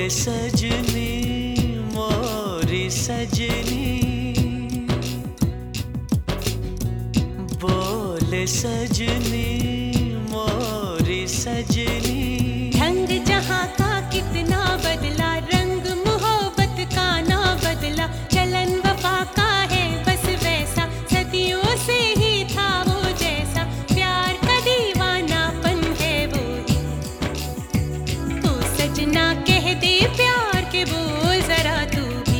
सजनी मोरी सजनी, बोले सजनी मोरी सजनी। ढंग जहाँ का कितना बदला, रंग मोहब्बत का ना बदला, चलन वफा का है बस वैसा, सदियों से ही था वो जैसा, प्यार का दीवानापन है वो ही। तू सजना कह दे प्यार के बोल जरा तू भी।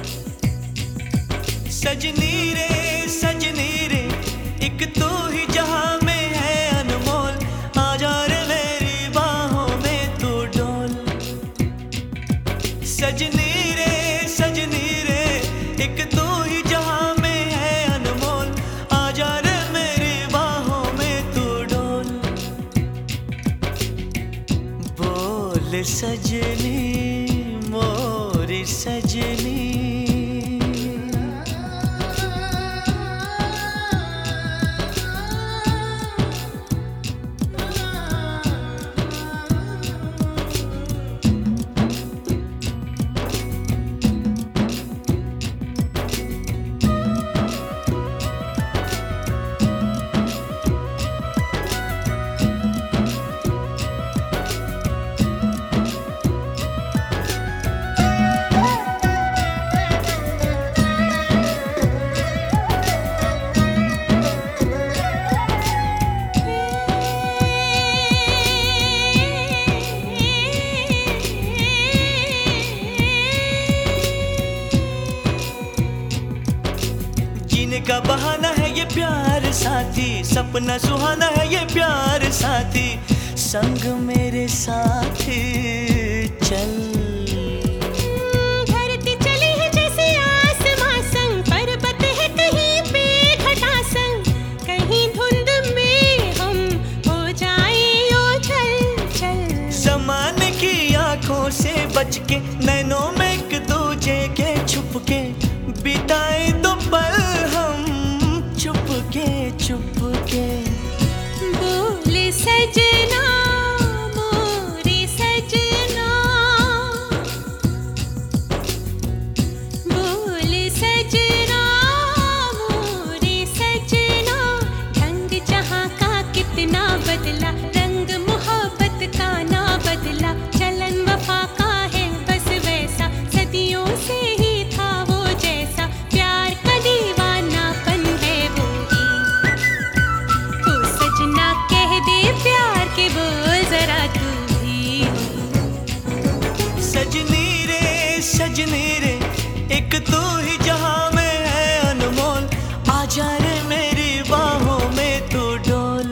सजनी रे एक तू ही जहां में है अनमोल, आजा रे मेरी बाहों में तू डोल। सजनी रे एक तू ही जहां में है अनमोल, आजा रे मेरी बाहों में तू डोल। बोल सजनी मोरी सजनी। जीने का बहाना है ये प्यार साथी, सपना सुहाना है ये प्यार साथी, संग मेरे साथी चल। धरती चली है जैसे आसमां संग, पर्वत है कहीं पे घटा संग, कहीं धुंध में हम हो जाए ओझल चल। ज़माने की आंखों से बच के, नैनों में एक दूजे के छुप के, बिताए दो पल हम चुपके। बोले सजना मोरे सजना, बोले सजना मोरे सजना। ढंग जहाँ का कितना बदला, रंग मोहब्बत का ना बदला, चलन वफा का है बस वैसा, सदियों से ही था वो जैसा, प्यार का दीवानापन है वो ही। तू सजना कह दे प्यार के बोल जरा तू भी। सजनी रे एक तू ही जहां में है अनमोल, आजा रे मेरी बाहों में तू डोल।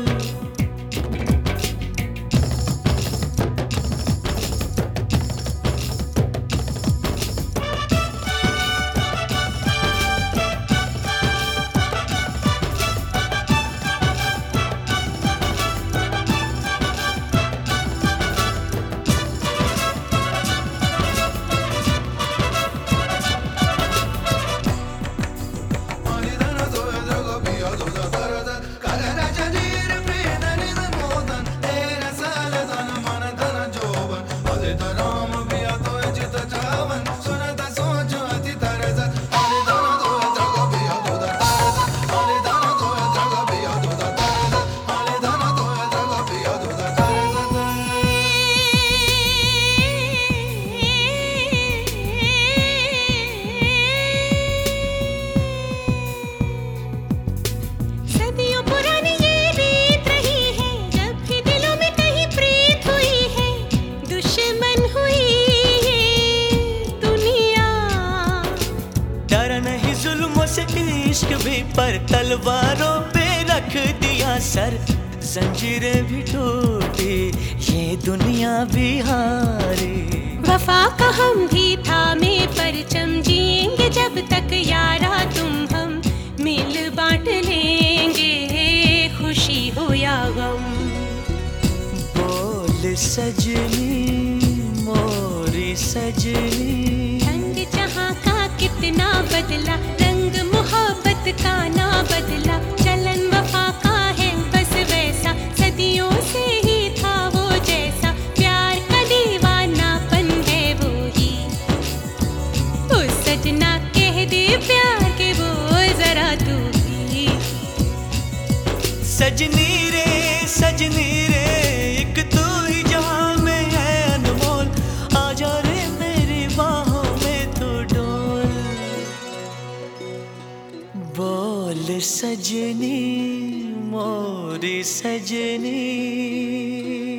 सदियों पुरानी ये रीत रही है, जब भी दिलों में कहीं प्रीत हुई है, दुश्मन हुई ये दुनिया। डरा नहीं जुल्मों से इश्क भी, पर तलवारों पे रख दिया सर, जंजीरें भी टूटी ये दुनिया भी हारी। वफा का हम भी थामे परचम, जिएंगे जब तक यारा तुम हम, मिल बांट लेंगे खुशी हो या गम। बोल सजनी मोरी सजनी, ढंग जहाँ का कितना बदला, रंग मोहब्बत का ना बदला, चलन वफा का है बस वैसा, सदियों से ही था वो जैसा, प्यार का दीवानापन है वो सजनी रे एक तू ही जहां में है अनमोल, आजा रे मेरी बाहों में तू डोल। बोल सजनी मोरी सजनी।